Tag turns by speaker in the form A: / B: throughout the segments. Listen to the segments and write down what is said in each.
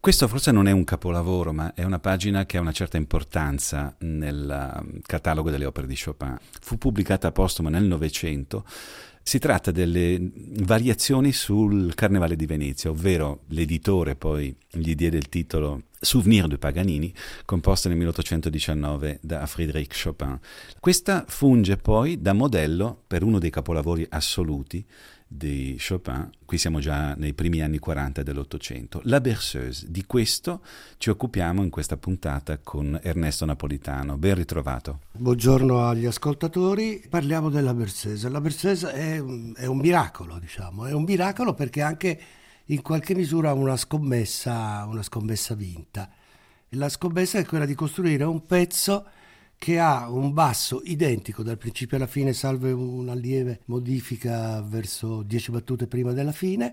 A: Questo forse non è un capolavoro, ma è una pagina che ha una certa importanza nel catalogo delle opere di Chopin. Fu pubblicata postuma nel Novecento. Si tratta delle variazioni sul Carnevale di Venezia, ovvero l'editore poi gli diede il titolo Souvenir de Paganini, composta nel 1819 da Frédéric Chopin. Questa funge poi da modello per uno dei capolavori assoluti di Chopin. Qui siamo già nei primi anni 40 dell'Ottocento, la Berceuse. Di questo ci occupiamo in questa puntata con Ernesto Napolitano. Ben ritrovato.
B: Buongiorno agli ascoltatori. Parliamo della Berceuse. La Berceuse è un miracolo, diciamo, è un miracolo perché anche in qualche misura una scommessa vinta. La scommessa è quella di costruire un pezzo che ha un basso identico dal principio alla fine, salvo una lieve modifica verso 10 battute prima della fine,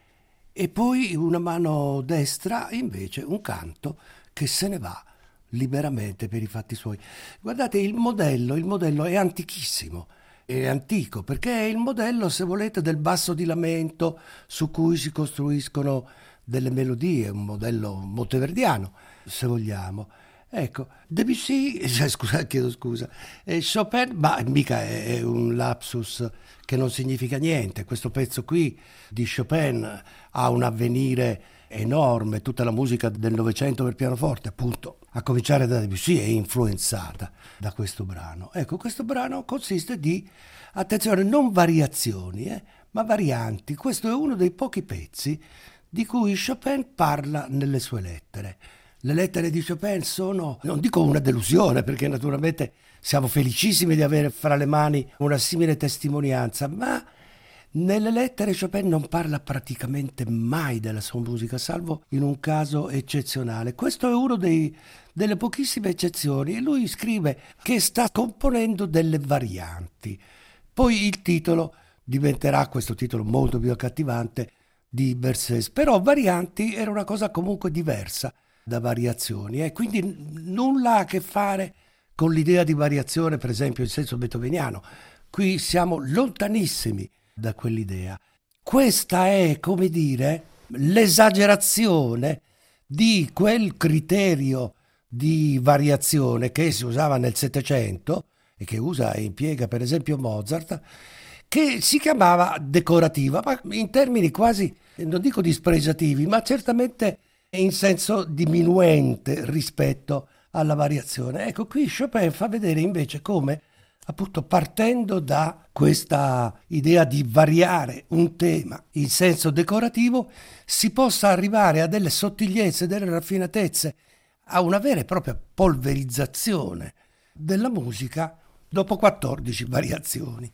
B: e poi una mano destra invece un canto che se ne va liberamente per i fatti suoi. Guardate, il modello è antichissimo, è antico perché è il modello, se volete, del basso di lamento su cui si costruiscono delle melodie, un modello monteverdiano, se vogliamo. Ecco, Debussy, chiedo scusa, Chopin, ma mica è un lapsus che non significa niente. Questo pezzo qui di Chopin ha un avvenire enorme, tutta la musica del Novecento per pianoforte, appunto, a cominciare da Debussy, è influenzata da questo brano. Ecco, questo brano consiste di, attenzione, non variazioni, ma varianti. Questo è uno dei pochi pezzi di cui Chopin parla nelle sue lettere. Le lettere di Chopin sono, non dico una delusione, perché naturalmente siamo felicissimi di avere fra le mani una simile testimonianza, ma nelle lettere Chopin non parla praticamente mai della sua musica, salvo in un caso eccezionale. Questo è uno delle pochissime eccezioni, e lui scrive che sta componendo delle varianti. Poi il titolo diventerà, questo titolo molto più accattivante, di Berceuse, però varianti era una cosa comunque diversa da variazioni, e quindi nulla a che fare con l'idea di variazione, per esempio in senso beethoveniano. Qui siamo lontanissimi da quell'idea. Questa è, come dire, l'esagerazione di quel criterio di variazione che si usava nel Settecento e che usa e impiega per esempio Mozart, che si chiamava decorativa, ma in termini quasi, non dico dispregiativi, ma certamente in senso diminuente rispetto alla variazione. Ecco, qui Chopin fa vedere invece come, appunto, partendo da questa idea di variare un tema in senso decorativo, si possa arrivare a delle sottigliezze, delle raffinatezze, a una vera e propria polverizzazione della musica dopo 14 variazioni.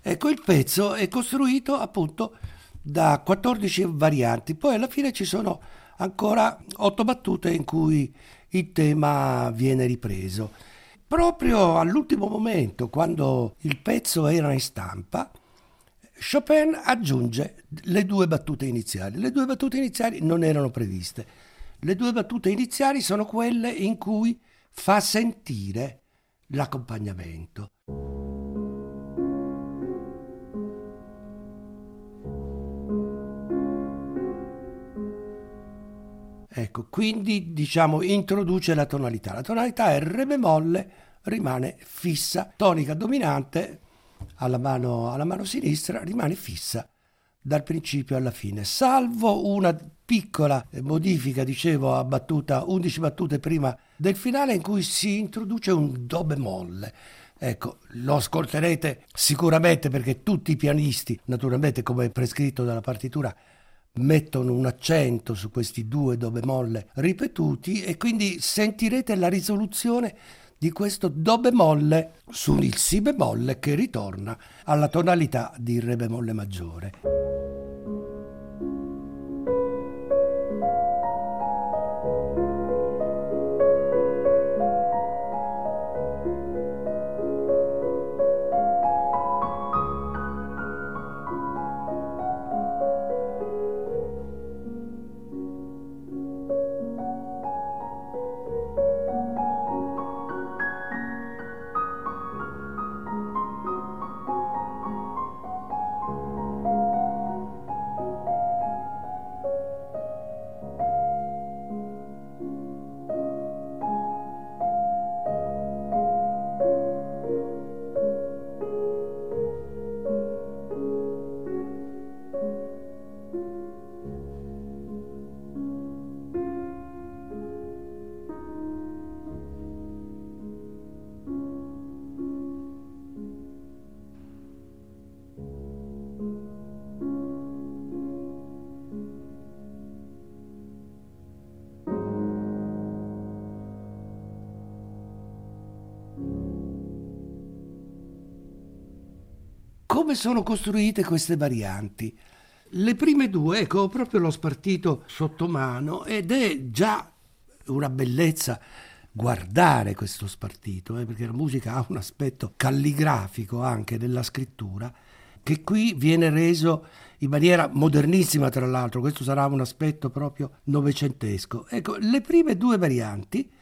B: Ecco, il pezzo è costruito appunto da 14 varianti, poi alla fine ci sono ancora 8 battute in cui il tema viene ripreso. Proprio all'ultimo momento, quando il pezzo era in stampa, Chopin aggiunge le 2 battute iniziali. Le 2 battute iniziali non erano previste. Le 2 battute iniziali sono quelle in cui fa sentire l'accompagnamento. Ecco, quindi diciamo introduce la tonalità. La tonalità è re bemolle, rimane fissa, tonica dominante alla mano sinistra rimane fissa dal principio alla fine, salvo una piccola modifica, dicevo, a battuta 11 battute prima del finale in cui si introduce un do bemolle. Ecco, lo ascolterete sicuramente perché tutti i pianisti, naturalmente come prescritto dalla partitura, mettono un accento su questi 2 do bemolle ripetuti e quindi sentirete la risoluzione di questo do bemolle su il si bemolle che ritorna alla tonalità di re bemolle maggiore. Come sono costruite queste varianti? Le prime 2, ecco, proprio l'ho spartito sotto mano ed è già una bellezza guardare questo spartito, perché la musica ha un aspetto calligrafico anche della scrittura, che qui viene reso in maniera modernissima, tra l'altro. Questo sarà un aspetto proprio novecentesco. Ecco, le prime 2 varianti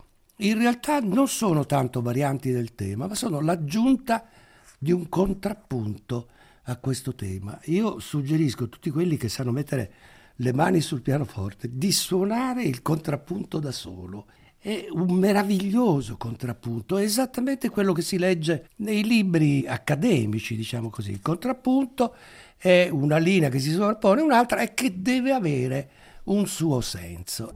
B: in realtà non sono tanto varianti del tema, ma sono l'aggiunta di un contrappunto a questo tema. Io suggerisco a tutti quelli che sanno mettere le mani sul pianoforte di suonare il contrappunto da solo. È un meraviglioso contrappunto, è esattamente quello che si legge nei libri accademici, diciamo così. Il contrappunto è una linea che si sovrappone a un'altra e che deve avere un suo senso.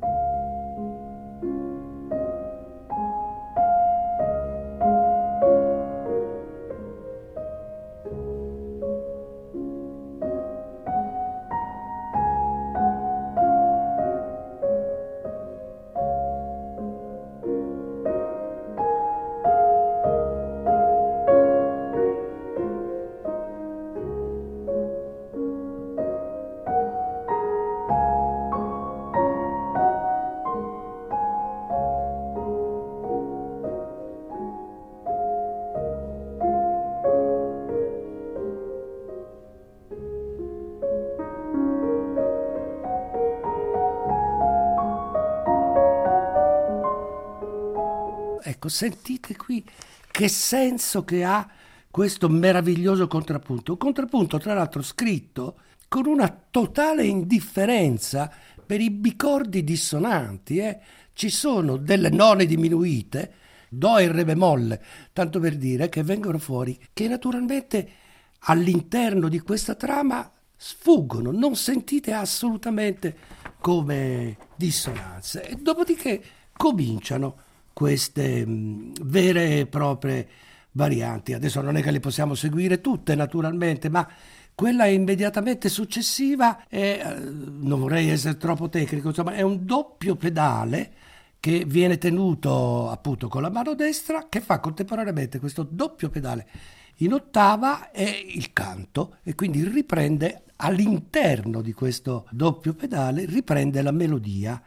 B: Ecco, sentite qui che senso che ha questo meraviglioso contrappunto. Un contrappunto, tra l'altro, scritto con una totale indifferenza per i bicordi dissonanti. Ci sono delle none diminuite, do e re bemolle, tanto per dire, che vengono fuori, che naturalmente all'interno di questa trama sfuggono, non sentite assolutamente come dissonanze. E dopodiché cominciano queste vere e proprie varianti. Adesso non è che le possiamo seguire tutte naturalmente, ma quella immediatamente successiva è, non vorrei essere troppo tecnico, insomma è un doppio pedale che viene tenuto appunto con la mano destra, che fa contemporaneamente questo doppio pedale in ottava è il canto e quindi riprende all'interno di questo doppio pedale, riprende la melodia.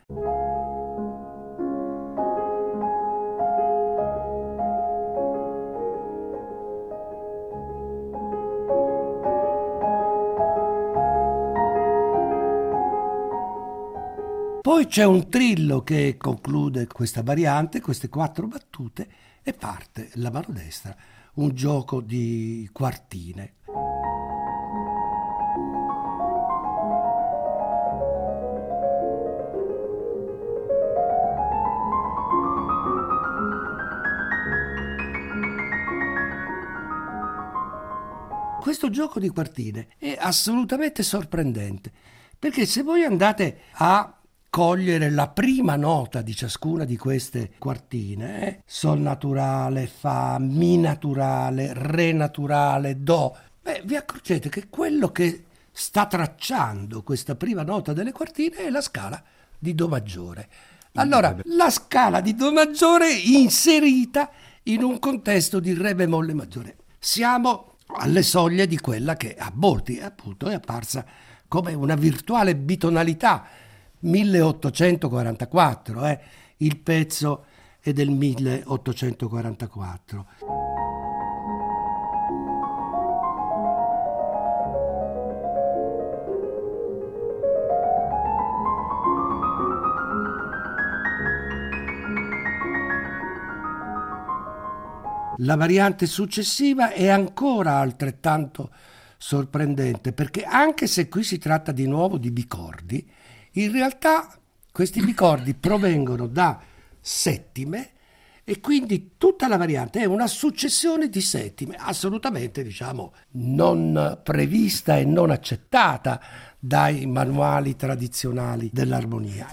B: Poi c'è un trillo che conclude questa variante, queste 4 battute, e parte la mano destra, un gioco di quartine. Questo gioco di quartine è assolutamente sorprendente, perché se voi andate a cogliere la prima nota di ciascuna di queste quartine, sol naturale, fa, mi naturale, re naturale, do, vi accorgete che quello che sta tracciando questa prima nota delle quartine è la scala di do maggiore. Allora, la scala di do maggiore inserita in un contesto di re bemolle maggiore. Siamo alle soglie di quella che a molti appunto è apparsa come una virtuale bitonalità. 1844, il pezzo è del 1844. La variante successiva è ancora altrettanto sorprendente, perché anche se qui si tratta di nuovo di bicordi, in realtà questi bicordi provengono da settime e quindi tutta la variante è una successione di settime, assolutamente, diciamo, non prevista e non accettata dai manuali tradizionali dell'armonia.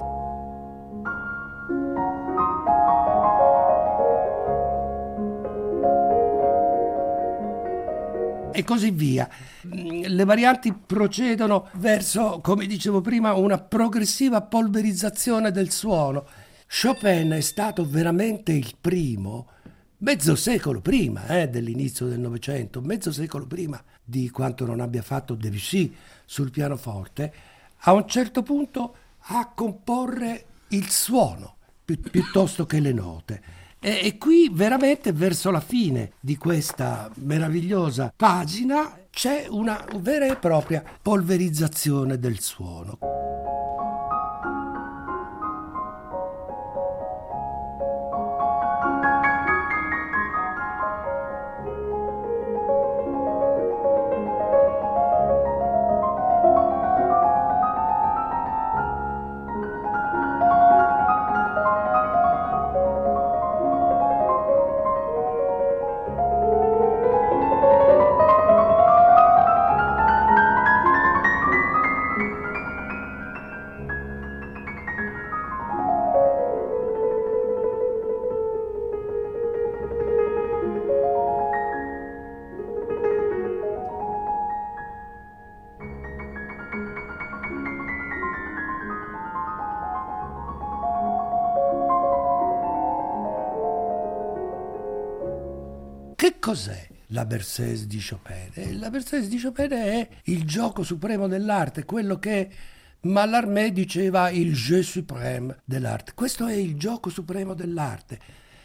B: E così via. Le varianti procedono verso, come dicevo prima, una progressiva polverizzazione del suono. Chopin è stato veramente il primo, mezzo secolo prima dell'inizio del Novecento, mezzo secolo prima di quanto non abbia fatto Debussy sul pianoforte, a un certo punto a comporre il suono piuttosto che le note. E qui veramente verso la fine di questa meravigliosa pagina c'è una vera e propria polverizzazione del suono. Che cos'è la Berceuse di Chopin? La Berceuse di Chopin è il gioco supremo dell'arte, quello che Mallarmé diceva il jeu suprême dell'arte. Questo è il gioco supremo dell'arte.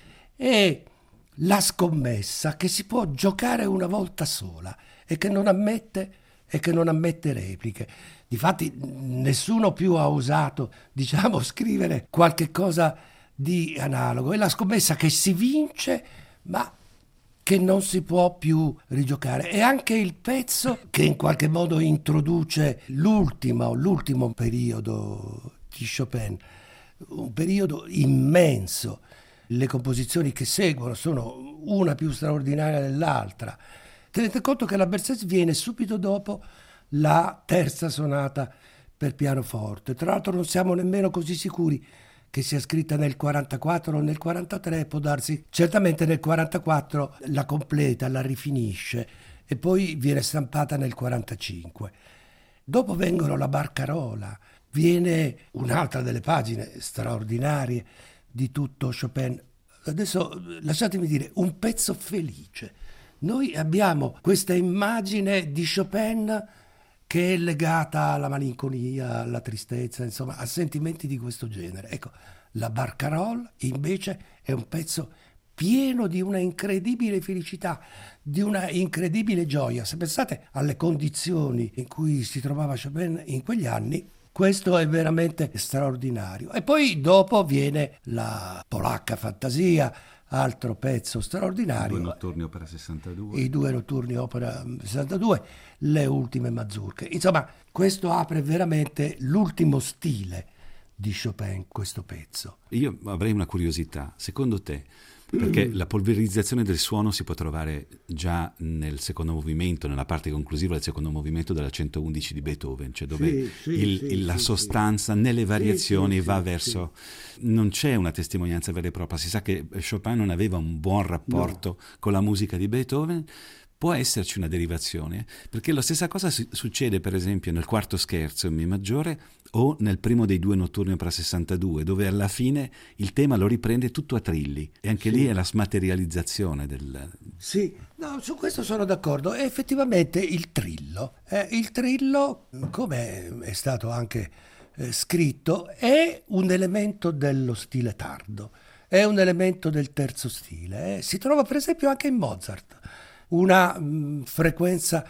B: È la scommessa che si può giocare una volta sola e che non ammette repliche. Difatti nessuno più ha osato, scrivere qualche cosa di analogo. È la scommessa che si vince, ma che non si può più rigiocare. È anche il pezzo che in qualche modo introduce l'ultimo periodo di Chopin, un periodo immenso. Le composizioni che seguono sono una più straordinaria dell'altra. Tenete conto che la Berceuse viene subito dopo la terza sonata per pianoforte. Tra l'altro non siamo nemmeno così sicuri che sia scritta nel 44 o nel 43, può darsi. Certamente nel 44 la completa, la rifinisce e poi viene stampata nel 45. Dopo vengono la Barcarola, viene un'altra delle pagine straordinarie di tutto Chopin. Adesso lasciatemi dire, un pezzo felice Noi abbiamo questa immagine di Chopin che è legata alla malinconia, alla tristezza, insomma, a sentimenti di questo genere. Ecco, la Barcarolle invece è un pezzo pieno di una incredibile felicità, di una incredibile gioia. Se pensate alle condizioni in cui si trovava Chopin in quegli anni, questo è veramente straordinario. E poi dopo viene la polacca fantasia, altro pezzo straordinario.
A: I due notturni opera 62.
B: I due notturni opera 62, le ultime mazurche. Insomma, questo apre veramente l'ultimo stile di Chopin, questo pezzo.
A: Io avrei una curiosità, secondo te, perché la polverizzazione del suono si può trovare già nel secondo movimento, nella parte conclusiva del secondo movimento della 111 di Beethoven, cioè dove la sostanza nelle variazioni va verso... Non c'è una testimonianza vera e propria, si sa che Chopin non aveva un buon rapporto con la musica di Beethoven. Può esserci una derivazione, perché la stessa cosa succede per esempio nel quarto scherzo in Mi maggiore o nel primo dei due notturni opera 62, dove alla fine il tema lo riprende tutto a trilli e anche lì è la smaterializzazione del...
B: Sì, no, su questo sono d'accordo. E effettivamente il trillo, come è stato anche scritto, è un elemento dello stile tardo, è un elemento del terzo stile. Si trova per esempio anche in Mozart una frequenza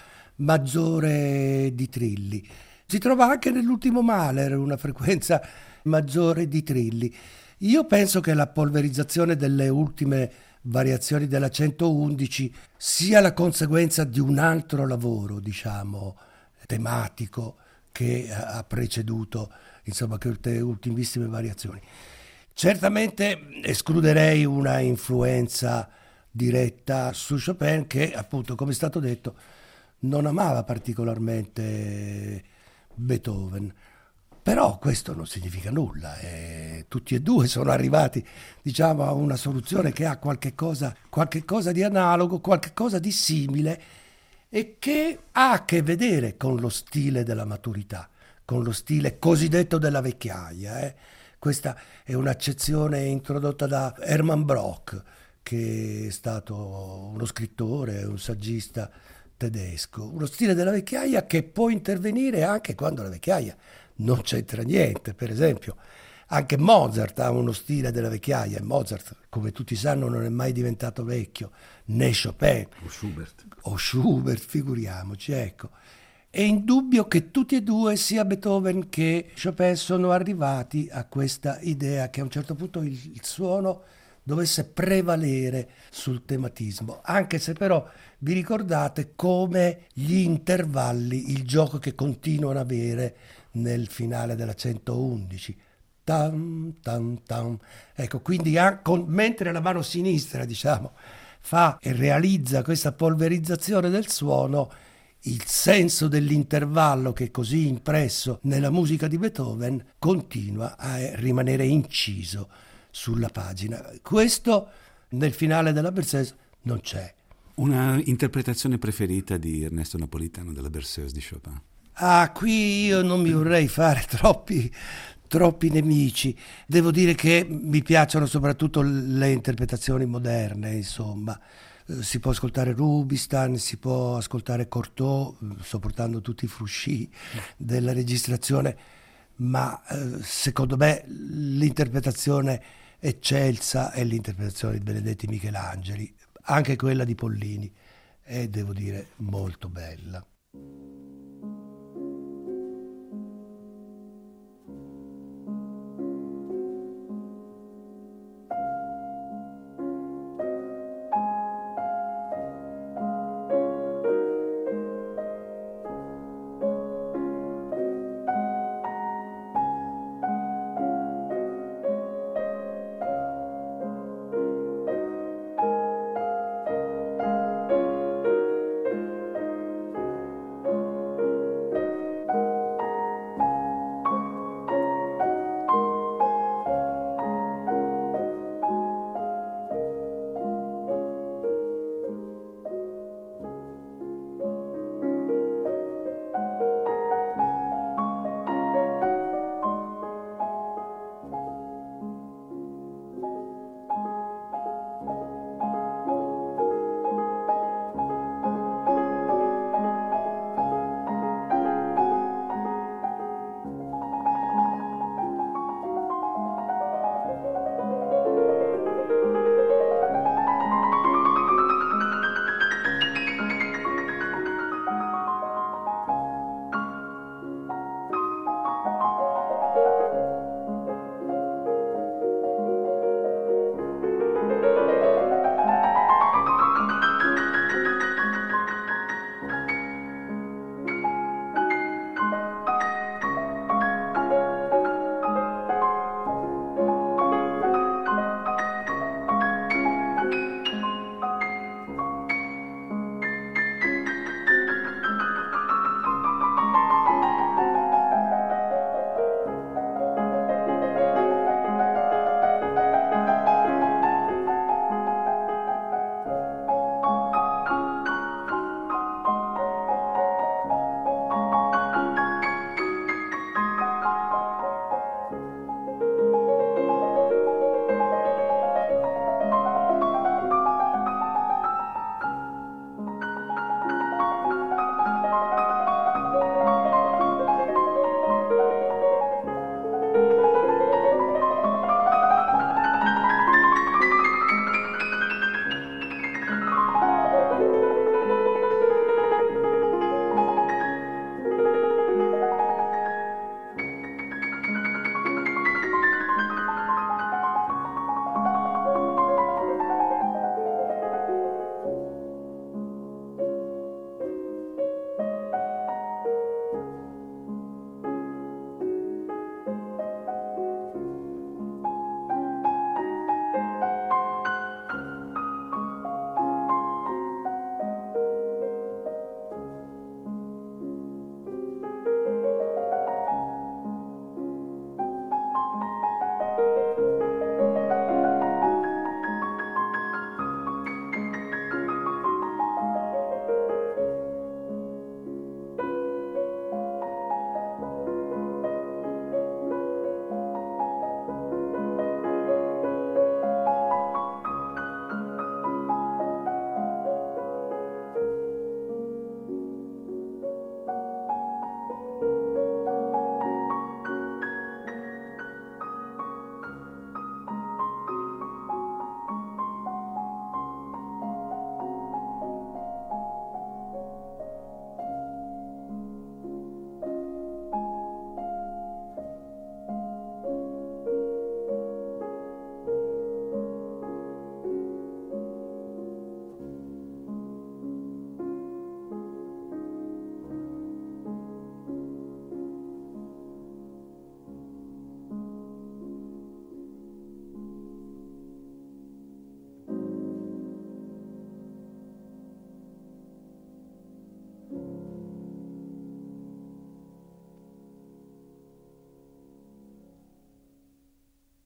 B: maggiore di trilli. Si trova anche nell'ultimo Mahler una frequenza maggiore di trilli. Io penso che la polverizzazione delle ultime variazioni della 111 sia la conseguenza di un altro lavoro, diciamo, tematico che ha preceduto, insomma, queste ultimissime variazioni. Certamente escluderei una influenza diretta su Chopin che, appunto, come è stato detto, non amava particolarmente Beethoven. Però questo non significa nulla, tutti e due sono arrivati, diciamo, a una soluzione che ha qualche cosa di analogo, qualche cosa di simile e che ha a che vedere con lo stile della maturità, con lo stile cosiddetto della vecchiaia. Questa è un'accezione introdotta da Hermann Broch, che è stato uno scrittore, un saggista tedesco. Uno stile della vecchiaia che può intervenire anche quando la vecchiaia non c'entra niente. Per esempio, anche Mozart ha uno stile della vecchiaia e Mozart, come tutti sanno, non è mai diventato vecchio, né Chopin o Schubert, figuriamoci, ecco. È indubbio che tutti e due, sia Beethoven che Chopin, sono arrivati a questa idea che a un certo punto il suono dovesse prevalere sul tematismo, anche se però vi ricordate come gli intervalli, il gioco che continuano ad avere nel finale della 111, tam tam tam, ecco, quindi mentre la mano sinistra, diciamo, fa e realizza questa polverizzazione del suono, il senso dell'intervallo che è così impresso nella musica di Beethoven continua a rimanere inciso sulla pagina. Questo nel finale della Berceuse non c'è.
A: Una interpretazione preferita di Ernesto Napolitano della Berceuse di Chopin?
B: Qui io non mi vorrei fare troppi nemici. Devo dire che mi piacciono soprattutto le interpretazioni moderne, insomma. Si può ascoltare Rubinstein, si può ascoltare Cortot, sopportando tutti i frusci della registrazione, ma secondo me l'interpretazione eccelsa è l'interpretazione di Benedetti Michelangeli, anche quella di Pollini, è, devo dire, molto bella.